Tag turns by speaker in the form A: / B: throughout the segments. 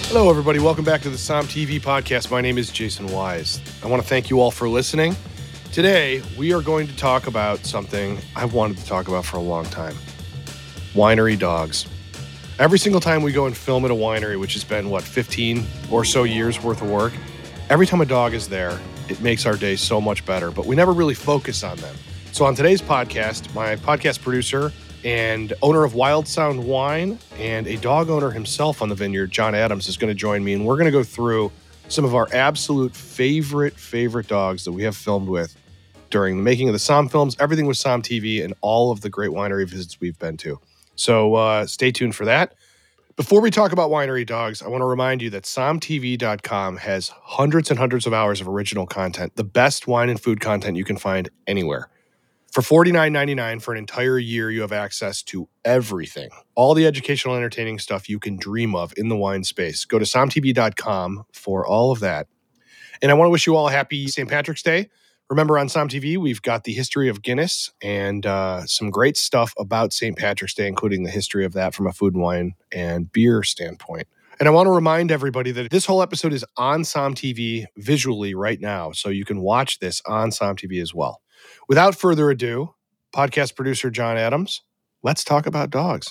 A: Hello, everybody. Welcome back to the SOM TV podcast. My name is Jason Wise. I want to thank you all for listening. Today, we are going to talk about something I've wanted to talk about for a long time. Winery dogs. Every single time we go and film at a winery, which has been, 15 or so years worth of work, every time a dog is there, it makes our day so much better, but we never really focus on them. So on today's podcast, my podcast producer and owner of Wild Sound Wine and a dog owner himself on the vineyard, John Adams, is going to join me, and we're going to go through some of our absolute favorite dogs that we have filmed with during the making of the SOM films, everything with SOM TV, and all of the great winery visits we've been to. So stay tuned for that. Before we talk about winery dogs, I want to remind you that SOMTV.com has hundreds and hundreds of hours of original content, the best wine and food content you can find anywhere. For $49.99 for an entire year, you have access to everything, all the educational, entertaining stuff you can dream of in the wine space. Go to SOMTV.com for all of that. And I want to wish you all a happy St. Patrick's Day. Remember, on SOM TV, we've got the history of Guinness and some great stuff about St. Patrick's Day, including the history of that from a food and wine and beer standpoint. And I want to remind everybody that this whole episode is on SOM TV visually right now, so you can watch this on SOM TV as well. Without further ado, podcast producer John Adams, let's talk about dogs.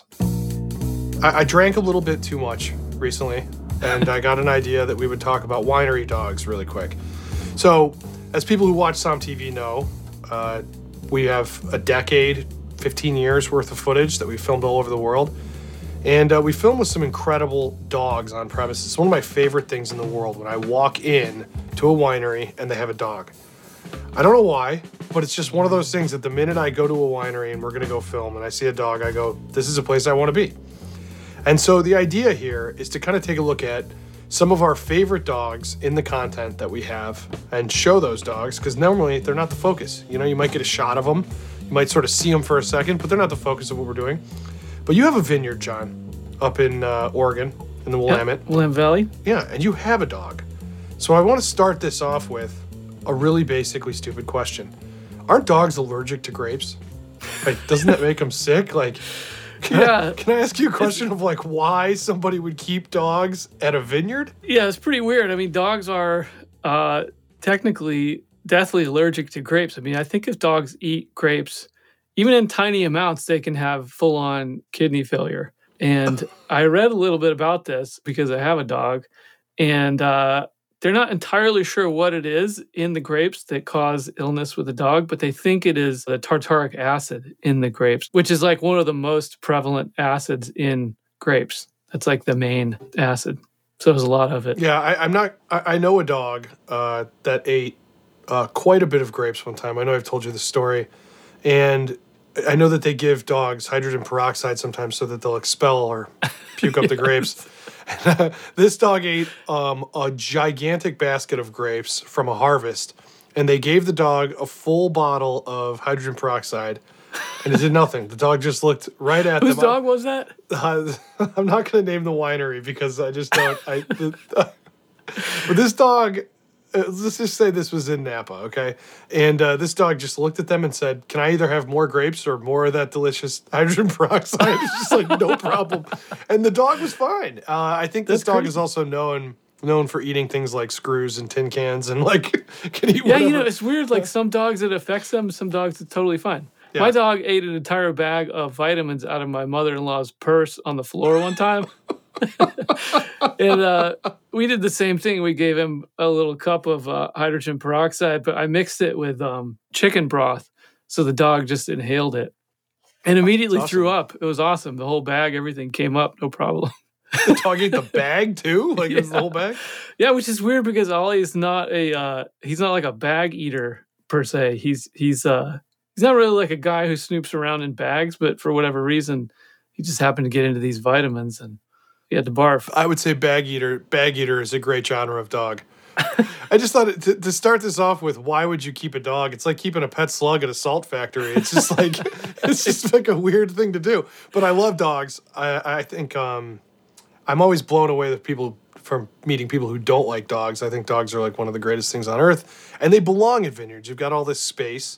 A: I drank a little bit too much recently, and I got an idea that we would talk about winery dogs really quick. So, as people who watch SOM TV know, we have a decade, 15 years worth of footage that we filmed all over the world. And we filmed with some incredible dogs on premises. It's one of my favorite things in the world when I walk in to a winery and they have a dog. I don't know why, but it's just one of those things that the minute I go to a winery and we're going to go film and I see a dog, I go, this is a place I want to be. And so the idea here is to kind of take a look at some of our favorite dogs in the content that we have and show those dogs, because normally they're not the focus. You know, you might get a shot of them. You might sort of see them for a second, but they're not the focus of what we're doing. But you have a vineyard, John, up in Oregon, in the Willamette.
B: Willamette Valley.
A: Yeah, and you have a dog. So I want to start this off with a really basically stupid question. Aren't dogs allergic to grapes? Like, doesn't that make them sick? Like, can I ask you a question of like why somebody would keep dogs at a vineyard?
B: Yeah, it's pretty weird. I mean, dogs are technically deathly allergic to grapes. I mean, I think if dogs eat grapes, even in tiny amounts, they can have full-on kidney failure. And I read a little bit about this because I have a dog, and they're not entirely sure what it is in the grapes that cause illness with the dog, but they think it is the tartaric acid in the grapes, which is like one of the most prevalent acids in grapes. That's like the main acid. So there's a lot of it.
A: Yeah, I know a dog that ate quite a bit of grapes one time. I know I've told you the story. And I know that they give dogs hydrogen peroxide sometimes so that they'll expel or puke up the grapes. This dog ate a gigantic basket of grapes from a harvest, and they gave the dog a full bottle of hydrogen peroxide, and it did nothing. The dog just looked right at them.
B: Whose dog was that?
A: I'm not going to name the winery because I just don't. But this dog, let's just say this was in Napa, okay? And this dog just looked at them and said, can I either have more grapes or more of that delicious hydrogen peroxide? It's just like, no problem. And the dog was fine. I think this dog is also known for eating things like screws and tin cans and like can eat whatever.
B: Yeah, you know, it's weird. Like some dogs it affects them, some dogs it's totally fine. Yeah. My dog ate an entire bag of vitamins out of my mother-in-law's purse on the floor one time. And we did the same thing. We gave him a little cup of hydrogen peroxide, but I mixed it with chicken broth. So the dog just inhaled it and immediately threw up. It was awesome. The whole bag, everything came up, no problem.
A: The dog ate the bag too? Like, yeah. It was the whole bag?
B: Yeah, which is weird because Ollie's not he's not like a bag eater per se. He's not really like a guy who snoops around in bags, but for whatever reason, he just happened to get into these vitamins and he had to barf.
A: I would say bag eater is a great genre of dog. I just thought to start this off with, why would you keep a dog? It's like keeping a pet slug at a salt factory. It's just like it's just like a weird thing to do. But I love dogs. I think I'm always blown away with people from meeting people who don't like dogs. I think dogs are like one of the greatest things on earth, and they belong at vineyards. You've got all this space.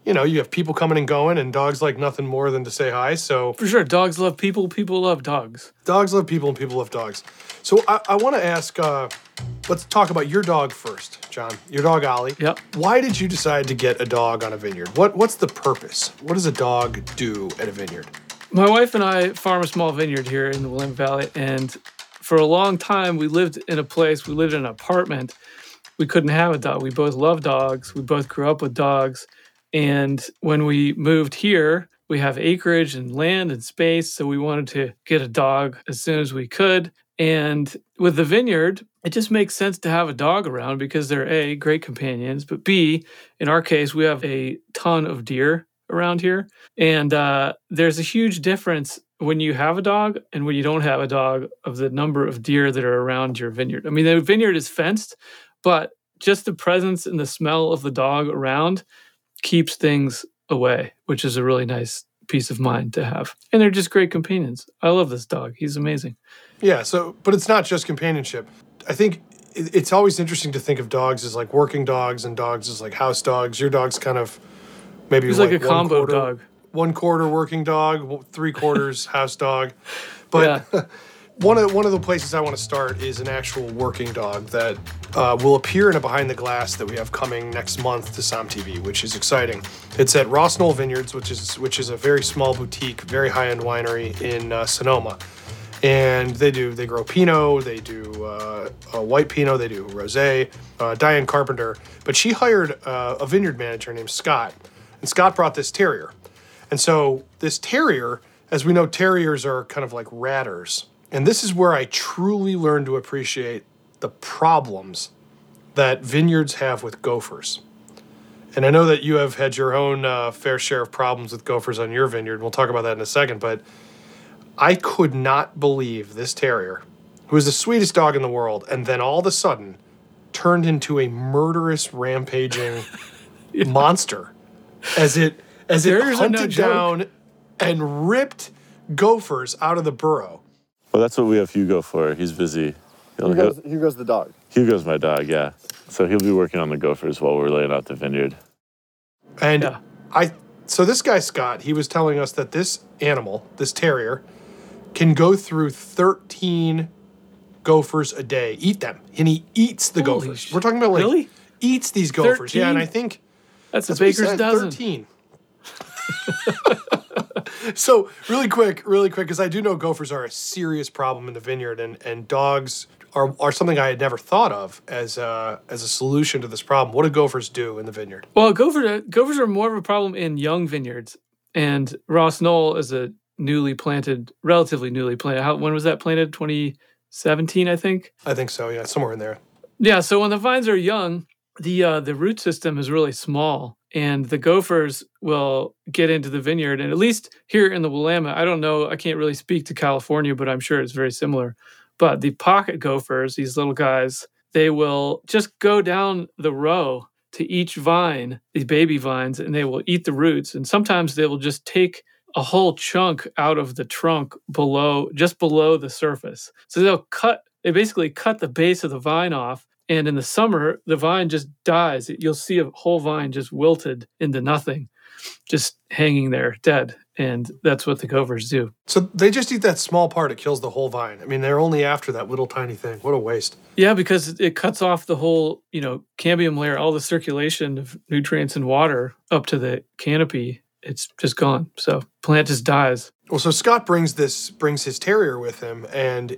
A: you have people coming and going, and dogs like nothing more than to say hi. So
B: For sure, dogs love people, people love dogs.
A: dogs love people, and people love dogs. So I want to ask, let's talk about your dog first, John. Your dog, Ollie.
B: Yep.
A: Why did you decide to get a dog on a vineyard? What's the purpose? What does a dog do at a vineyard?
B: My wife and I farm a small vineyard here in the Willamette Valley, and for a long time we lived in an apartment. We couldn't have a dog. We both love dogs. We both grew up with dogs. And when we moved here, we have acreage and land and space, so we wanted to get a dog as soon as we could. And with the vineyard, it just makes sense to have a dog around because they're A, great companions, but B, in our case, we have a ton of deer around here. And there's a huge difference when you have a dog and when you don't have a dog of the number of deer that are around your vineyard. I mean, the vineyard is fenced, but just the presence and the smell of the dog around keeps things away, which is a really nice peace of mind to have. And they're just great companions. I love this dog. He's amazing.
A: Yeah, but it's not just companionship. I think it's always interesting to think of dogs as like working dogs and dogs as like house dogs. Your dog's kind of maybe
B: He's like a combo dog.
A: 1/4 working dog, 3/4 house dog. But yeah. One of the places I want to start is an actual working dog that will appear in a Behind the Glass that we have coming next month to SOM TV, which is exciting. It's at Ross Knoll Vineyards, which is a very small boutique, very high-end winery in Sonoma. And they grow Pinot, they do white Pinot, they do Rosé, Diane Carpenter. But she hired a vineyard manager named Scott, and Scott brought this terrier. And so this terrier, as we know, terriers are kind of like ratters. And this is where I truly learned to appreciate the problems that vineyards have with gophers. And I know that you have had your own fair share of problems with gophers on your vineyard. We'll talk about that in a second. But I could not believe this terrier, who is the sweetest dog in the world, and then all of a sudden turned into a murderous, rampaging monster as it hunted down and ripped gophers out of the burrow.
C: Well, that's what we have Hugo for. He's busy.
D: Hugo's the dog.
C: Hugo's my dog, yeah. So he'll be working on the gophers while we're laying out the vineyard.
A: And so this guy, Scott, he was telling us that this animal, this terrier, can go through 13 gophers a day, eat them. And he eats the gophers. We're talking about
B: really?
A: Eats these gophers.
B: 13?
A: Yeah, and I think
B: that's a baker's dozen.
A: 13. So really quick, because I do know gophers are a serious problem in the vineyard, and dogs are something I had never thought of as a solution to this problem. What do gophers do in the vineyard?
B: Well, gophers are more of a problem in young vineyards, and Ross Knoll is a relatively newly planted. When was that planted? 2017, I think.
A: I think so. Yeah, somewhere in there.
B: Yeah. So when the vines are young, the root system is really small, and the gophers will get into the vineyard. And at least here in the Willamette, I don't know, I can't really speak to California, but I'm sure it's very similar. But the pocket gophers, these little guys, they will just go down the row to each vine, these baby vines, and they will eat the roots. And sometimes they will just take a whole chunk out of the trunk just below the surface. So they basically cut the base of the vine off. And in the summer, the vine just dies. You'll see a whole vine just wilted into nothing, just hanging there dead. And that's what the gophers do.
A: So they just eat that small part. It kills the whole vine. I mean, they're only after that little tiny thing. What a waste.
B: Yeah, because it cuts off the whole, cambium layer, all the circulation of nutrients and water up to the canopy. It's just gone. So plant just dies.
A: Well, so Scott brings his terrier with him, and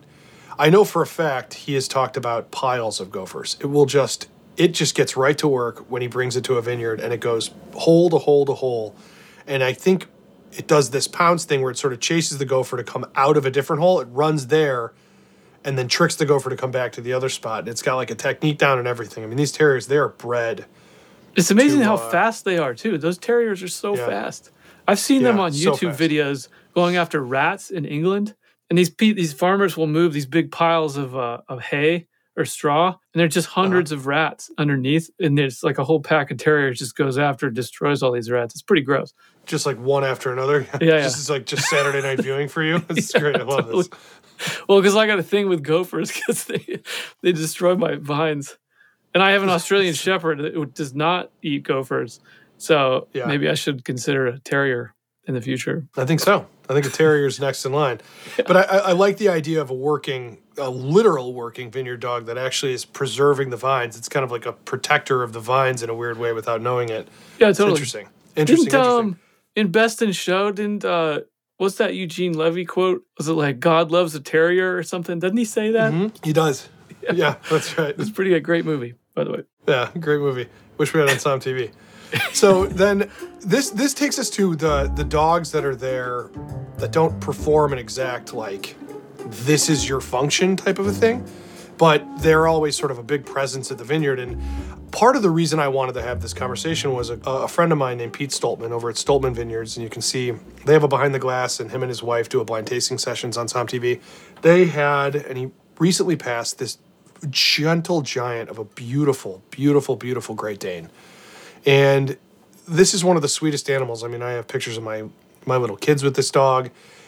A: I know for a fact he has talked about piles of gophers. It just gets right to work when he brings it to a vineyard, and it goes hole to hole to hole. And I think it does this pounce thing where it sort of chases the gopher to come out of a different hole. It runs there and then tricks the gopher to come back to the other spot. And it's got like a technique down and everything. I mean, these terriers, they are bred.
B: It's amazing how fast they are, too. Those terriers are so fast. I've seen them on YouTube videos going after rats in England. And these farmers will move these big piles of hay or straw, and there's just hundreds of rats underneath, and there's like a whole pack of terriers just goes after, destroys all these rats. It's pretty gross.
A: Just like one after another.
B: Yeah.
A: It's like just Saturday night viewing for you. It's great. I love this.
B: Well, because I got a thing with gophers because they destroy my vines, and I have an Australian Shepherd that does not eat gophers. So
A: Yeah.
B: maybe I should consider a terrier in the future.
A: I think so. I think a terrier's next in line. But I like the idea of a literal working vineyard dog that actually is preserving the vines. It's kind of like a protector of the vines in a weird way without knowing it.
B: Yeah,
A: It's
B: totally.
A: interesting. Interesting.
B: In Best in Show, what's that Eugene Levy quote? Was it like God loves a terrier or something? Doesn't he say that?
A: Mm-hmm. He does. Yeah, that's right.
B: It's pretty a great movie, by the way.
A: Yeah, great movie. Wish we had it on Som TV. So then this takes us to the dogs that are there that don't perform an exact, like, this is your function type of a thing, but they're always sort of a big presence at the vineyard. And part of the reason I wanted to have this conversation was a friend of mine named Pete Stoltman over at Stoltman Vineyards, and you can see they have a behind the glass, and him and his wife do a blind tasting sessions on Som TV. They had, and he recently passed, this gentle giant of a beautiful, beautiful, beautiful Great Dane. And this is one of the sweetest animals. I mean, I have pictures of my little kids with this dog.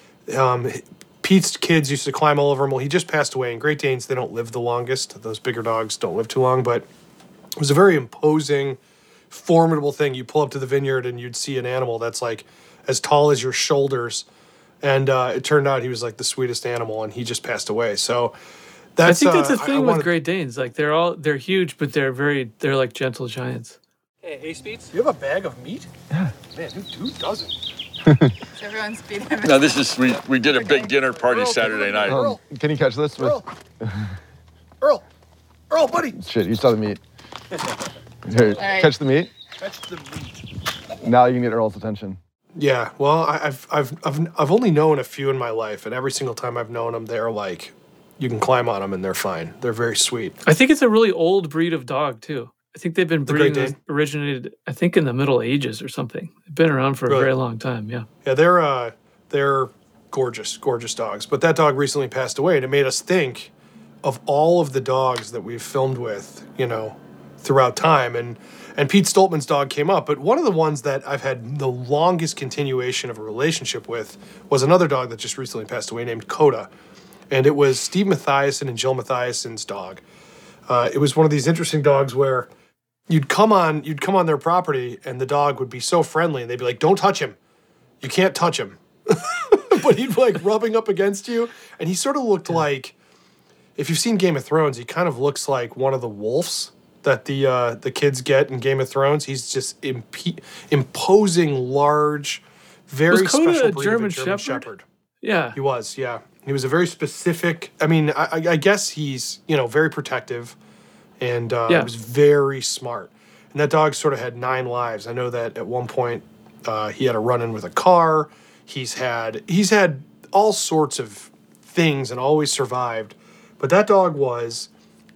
A: Pete's kids used to climb all over him. Well, he just passed away, and Great Danes, they don't live the longest. Those bigger dogs don't live too long, but it was a very imposing, formidable thing. You pull up to the vineyard, and you'd see an animal that's like as tall as your shoulders. And it turned out he was like the sweetest animal, and he just passed away. So that's,
B: I think that's the thing with Great Danes. Like they're huge, but they're like gentle giants.
A: Hey, Speeds, you have a bag of meat? Yeah. Man, who doesn't?
E: Everyone's beating him.
C: No, this is we did a big dinner party Saturday night.
D: Can you catch this?
A: Earl, buddy.
D: Shit, you saw the meat. Here,
E: right.
D: catch the meat.
A: Catch the meat.
D: Now you can get Earl's attention.
A: Yeah, well, I've only known a few in my life, and every single time I've known them, they're like, you can climb on them and they're fine. They're very sweet.
B: I think it's a really old breed of dog too. I think they've been breeding, originated, I think, in the Middle Ages or something. They've been around for a very long time, yeah. Yeah,
A: they're gorgeous, gorgeous dogs. But that dog recently passed away, and it made us think of all of the dogs that we've filmed with, throughout time. And Pete Stoltman's dog came up, but one of the ones that I've had the longest continuation of a relationship with was another dog that just recently passed away named Coda. And it was Steve Mathiasen and Jill Mathiasen's dog. It was one of these interesting dogs where you'd come on their property, and the dog would be so friendly, and they'd be like, "Don't touch him. You can't touch him." But he'd like rubbing up against you, and he sort of looked like, if you've seen Game of Thrones, he kind of looks like one of the wolves that the kids get in Game of Thrones. He's just imposing, large, very special breed of a German Shepherd.
B: Yeah,
A: he was. Yeah, he was a very specific. I mean, I guess he's very protective. And he was very smart. And that dog sort of had 9 lives. I know that at one point he had a run-in with a car. He's had all sorts of things and always survived. But that dog was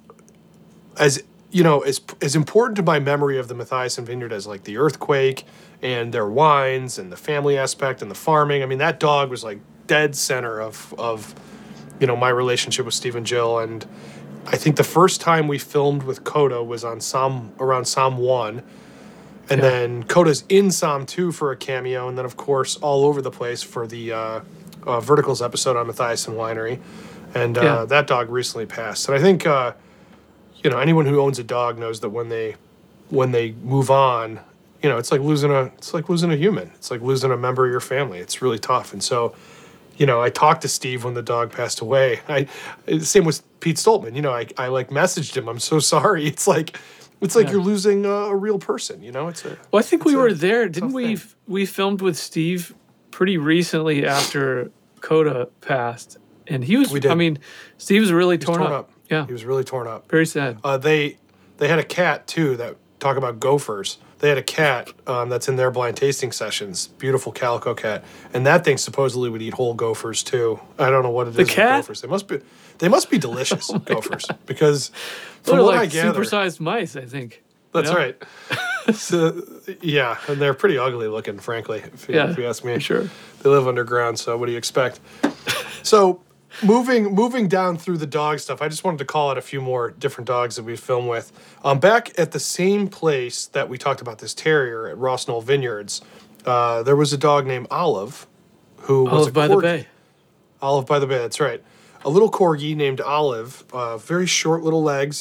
A: as important to my memory of the Mathiasen Vineyard as like the earthquake and their wines and the family aspect and the farming. I mean, that dog was like dead center of my relationship with Steve and Jill. And I think the first time we filmed with Coda was on around Som 1. And then Coda's in Som 2 for a cameo. And then, of course, all over the place for the Verticals episode on Mathiasen Winery. And that dog recently passed. And I think, anyone who owns a dog knows that when they move on, it's like losing a human. It's like losing a member of your family. It's really tough. And so, I talked to Steve when the dog passed away. Same with Pete Stoltman. I like messaged him. I'm so sorry. It's like you're losing a real person.
B: I think we were there, didn't we?
A: Thing.
B: We filmed with Steve pretty recently after Coda passed, and he was.
A: We did.
B: I mean, Steve was really torn up. Yeah,
A: he was really torn up.
B: Very sad.
A: They had a cat too. That talk about gophers. They had a cat that's in their blind tasting sessions. Beautiful calico cat, and that thing supposedly would eat whole gophers too. I don't know what it is.
B: The cat?
A: With gophers. They must be delicious gophers because
B: They're
A: from what
B: like
A: I gather,
B: supersized mice. I think
A: that's right. So yeah, and they're pretty ugly looking, frankly. If you ask me,
B: sure.
A: They live underground, so what do you expect? So moving down through the dog stuff, I just wanted to call out a few more different dogs that we filmed with. Back at the same place that we talked about this terrier at Ross Knoll Vineyards, there was a dog named Olive, who was
B: Olive by the Bay.
A: Olive by the Bay, that's right. A little corgi named Olive, very short little legs,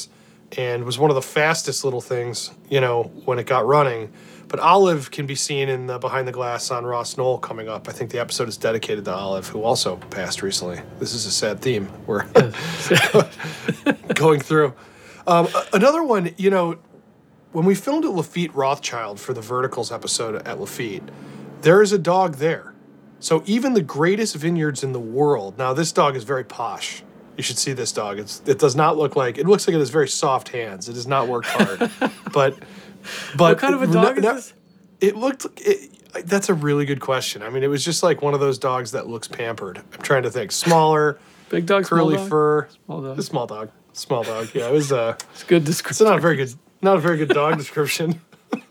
A: and was one of the fastest little things, when it got running. But Olive can be seen in the Behind the Glass on Ross Knoll coming up. I think the episode is dedicated to Olive, who also passed recently. This is a sad theme we're going through. Another one, when we filmed at Lafitte Rothschild for the Verticals episode at Lafitte, there is a dog there. So even the greatest vineyards in the world, now this dog is very posh. You should see this dog. It does not look like, it looks like it has very soft hands. It has not worked hard. But
B: what kind of a dog is this?
A: It looked, that's a really good question. I mean, it was just like one of those dogs that looks pampered. I'm trying to think. Smaller,
B: big dog,
A: curly
B: small dog?
A: fur.
B: Small dog.
A: A small dog. Small dog. Yeah, it was
B: it's good description.
A: It's not a very good dog description.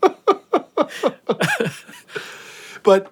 A: But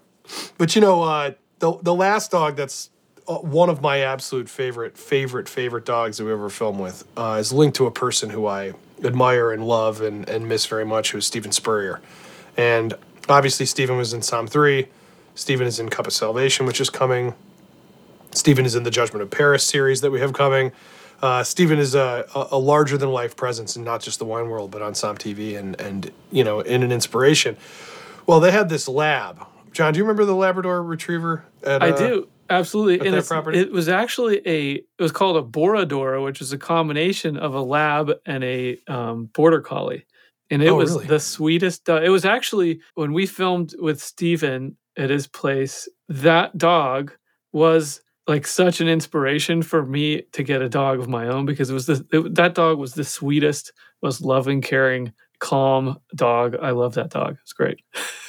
A: the last dog that's one of my absolute favorite dogs that we ever filmed with is linked to a person who I admire and love and miss very much, who is Steven Spurrier. And obviously Steven was in Psalm 3. Steven is in Cup of Salvation, which is coming. Steven is in the Judgment of Paris series that we have coming. Steven is a larger-than-life presence in not just the wine world, but on Psalm TV and in an inspiration. Well, they had this lab. John, do you remember the Labrador Retriever?
B: I do. Absolutely.
A: And property?
B: It was actually it was called a Borador, which is a combination of a lab and a border collie. And it was
A: really?
B: The sweetest dog. It was actually, when we filmed with Steven at his place, that dog was like such an inspiration for me to get a dog of my own, because that dog was the sweetest, most loving, caring, calm dog. I love that dog. It's great.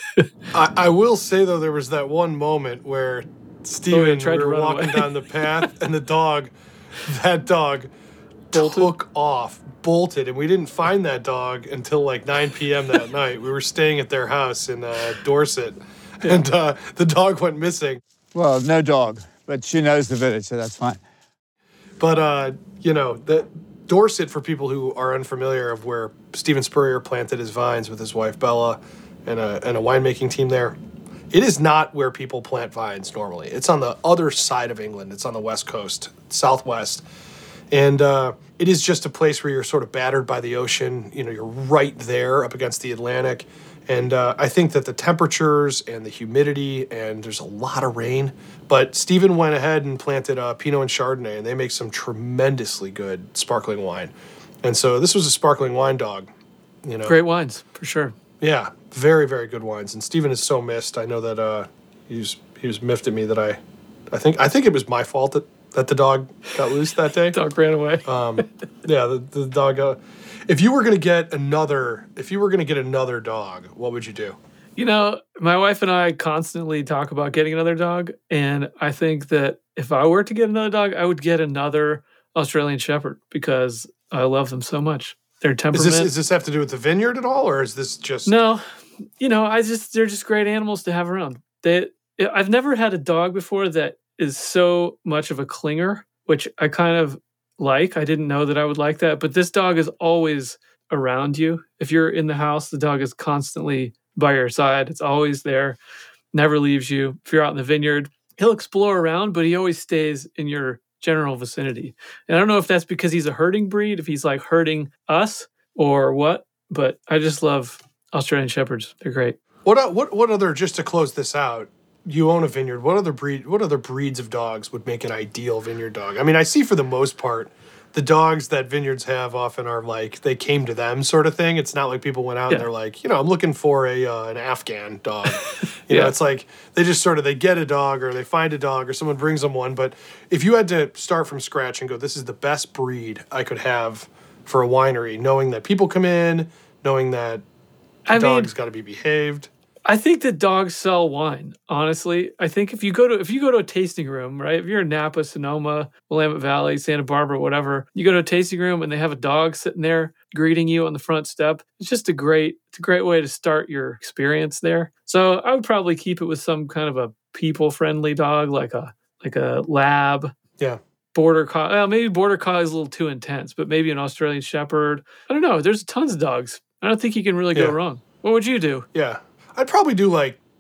A: I will say, though, there was that one moment where Steven,
B: tried
A: we
B: to
A: were
B: run
A: walking
B: away.
A: down the path, and that dog took off, bolted, and we didn't find that dog until like 9 p.m. that night. We were staying at their house in Dorset, and the dog went missing.
F: Well, no dog, but she knows the village, so that's fine.
A: But, that Dorset, for people who are unfamiliar of where Steven Spurrier planted his vines with his wife Bella and a winemaking team there, it is not where people plant vines normally. It's on the other side of England. It's on the west coast, southwest. And it is just a place where you're sort of battered by the ocean. You're right there up against the Atlantic. And I think that the temperatures and the humidity, and there's a lot of rain. But Steven went ahead and planted Pinot and Chardonnay, and they make some tremendously good sparkling wine. And so this was a sparkling wine dog.
B: Great wines, for sure.
A: Yeah, very, very good wines. And Steven is so missed. I know that he was miffed at me that I think it was my fault that the dog got loose that day.
B: Dog ran away.
A: The dog. If you were going to get another dog, what would you do?
B: My wife and I constantly talk about getting another dog, and I think that if I were to get another dog, I would get another Australian Shepherd, because I love them so much. Their temperament.
A: Does this have to do with the vineyard at all, or is this just...
B: No, they're just great animals to have around. I've never had a dog before that is so much of a clinger, which I kind of like. I didn't know that I would like that, but this dog is always around you. If you're in the house, the dog is constantly by your side. It's always there, never leaves you. If you're out in the vineyard, he'll explore around, but he always stays in your general vicinity. And I don't know if that's because he's a herding breed, if he's like herding us or what, but I just love Australian Shepherds. They're great.
A: What other, just to close this out, you own a vineyard. What other breeds of dogs would make an ideal vineyard dog? I mean, I see for the most part, the dogs that vineyards have often are like, they came to them sort of thing. It's not like people went out and they're like, I'm looking for an Afghan dog. It's like they just they get a dog, or they find a dog, or someone brings them one. But if you had to start from scratch and go, this is the best breed I could have for a winery, knowing that people come in, knowing that the dog's got to be behaved.
B: I think that dogs sell wine, honestly. I think if you go to a tasting room, right? If you're in Napa, Sonoma, Willamette Valley, Santa Barbara, whatever, you go to a tasting room and they have a dog sitting there greeting you on the front step. It's just a great way to start your experience there. So I would probably keep it with some kind of a people-friendly dog, like a lab.
A: Yeah.
B: Border collie. Well, maybe border collie is a little too intense, but maybe an Australian Shepherd. I don't know. There's tons of dogs. I don't think you can really go wrong. What would you do?
A: Yeah. I'd probably do like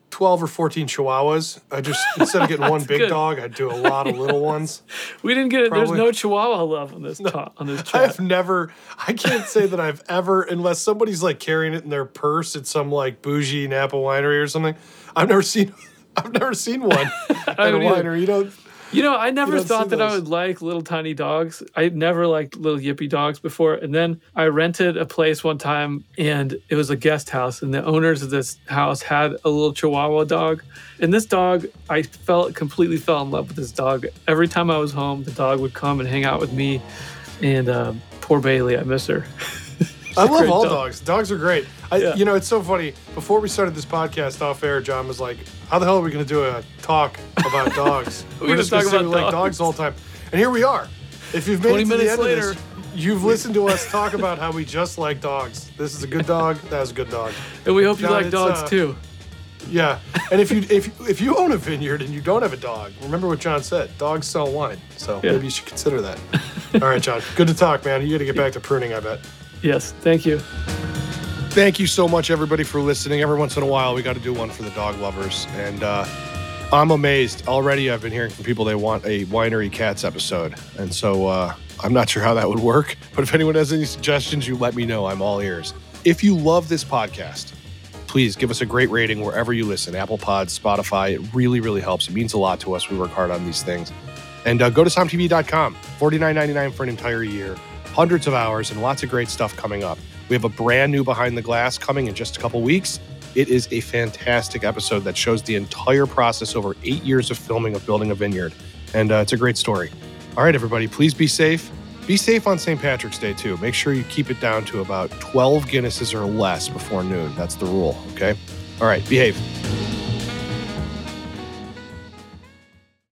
A: 12 or 14 Chihuahuas. I just, instead of getting one big
B: good.
A: dog, I'd do a lot of little ones.
B: We didn't get it. There's
A: Probably.
B: no Chihuahua love on this on this
A: I've
B: chat.
A: never, I can't say that I've ever, unless somebody's like carrying it in their purse at some like bougie Napa winery or something. I've never seen one at a
B: haven't either.
A: winery.
B: I never
A: don't
B: thought
A: see
B: that I
A: those.
B: would like little tiny dogs. I never liked little yippy dogs before. And then I rented a place one time, and it was a guest house. And the owners of this house had a little Chihuahua dog. And this dog, I completely fell in love with this dog. Every time I was home, the dog would come and hang out with me. And poor Bailey, I miss her.
A: I love
B: Great
A: all
B: dog.
A: dogs. Dogs are great.
B: Yeah.
A: It's so funny. Before we started this podcast off air, John was like, how the hell are we going to do a talk about dogs?
B: We're
A: just
B: gonna
A: going to
B: talk
A: say we
B: about
A: like dogs the whole time. And here we are. If you've made
B: 20
A: it to the
B: minutes
A: end
B: later.
A: of this, you've listened to us talk about how we just like dogs. This is a good dog. That was a good dog.
B: And we hope you
A: John,
B: like
A: it's,
B: dogs too.
A: Yeah. And if you own a vineyard and you don't have a dog, remember what John said. Dogs sell wine. So
B: Yeah.
A: maybe you should consider that. All right, John. Good to talk, man. You got to get back to pruning, I bet.
B: Yes, thank you.
A: Thank you so much, everybody, for listening. Every once in a while, we got to do one for the dog lovers. And I'm amazed. Already, I've been hearing from people they want a Winery Cats episode. And so I'm not sure how that would work. But if anyone has any suggestions, you let me know. I'm all ears. If you love this podcast, please give us a great rating wherever you listen. Apple Pods, Spotify. It really, really helps. It means a lot to us. We work hard on these things. And go to SomTV.com. $49.99 for an entire year. Hundreds of hours and lots of great stuff coming up. We have a brand new Behind the Glass coming in just a couple weeks. It is a fantastic episode that shows the entire process over 8 years of filming of building a vineyard. And it's a great story. All right, everybody, please be safe. Be safe on St. Patrick's Day, too. Make sure you keep it down to about 12 Guinnesses or less before noon. That's the rule, okay? All right, behave.